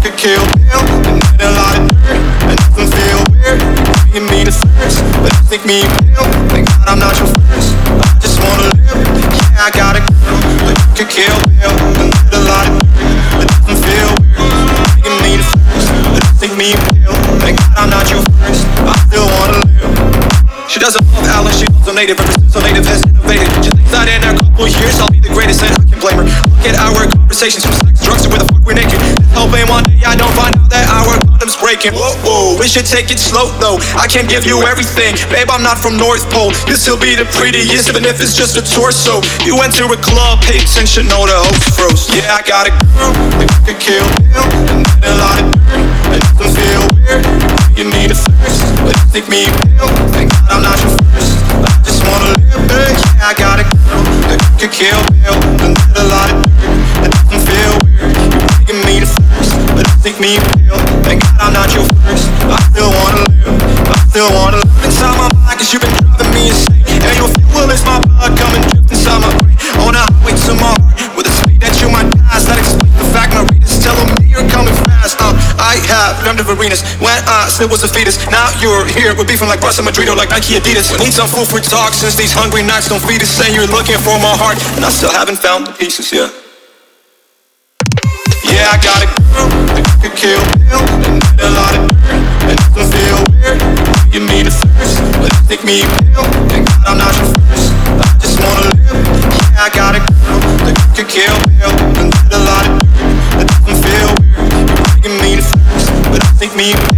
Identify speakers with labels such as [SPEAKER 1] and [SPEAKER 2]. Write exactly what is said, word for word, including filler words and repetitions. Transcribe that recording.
[SPEAKER 1] could kill Bill and did a lot of dirt. It doesn't feel weird, making me the first, but you think me real. Thank God I'm not your first. I just wanna live. Yeah, I got a girl, but you could kill Bill and did a lot of dirt. It doesn't feel weird, making me the first, but you think me real. Thank God I'm not your first. I still wanna live. She doesn't love Alan, she loves a native. Ever since a native has innovated, she thinks that in a couple years I'll be the greatest, and I can blame her. Look at our conversations from sex, drugs, to where the fuck we're naked. Hoping one day I don't find out that our condom's breaking. Whoa, whoa, we should take it slow though. I can't give you everything, babe, I'm not from North Pole. This'll be the prettiest, even if it's just a torso. You went to a club, pigs, and should know the host froze. Yeah, I got a girl that could kill Bill and did a lot of dirt. It doesn't feel weird, you need a first, but you think me real. Thank God I'm not your first. I just wanna live, hey, yeah, I got a girl that could kill Bill and did a lot of dirt. It doesn't feel weird, you're making me the first, but you think me real. Thank God I'm not your first. I still wanna live, I still wanna live inside my mind, cause you've been driving me insane. And your fuel is my blood coming drift inside my brain. On a highway to my heart, with a speed that you might pass. That explains the fact my readers telling me you're coming fast. uh, I have dreamt of arenas when I still was a fetus. Now you're here, we're beefing like Russ and Madrid or like Nike Adidas. We need some food for talk since these hungry nights don't feed us. Saying you're looking for my heart, and I still haven't found the pieces, yeah. Yeah, I got a girl that could kill Bill and did a lot of dirt. It doesn't feel weird, you need a first, but you think me real. Thank God I'm not your first. I just wanna live. Yeah, I got a girl that could kill Bill and did a lot of dirt. It doesn't feel weird, you're making me the first, but you think me real.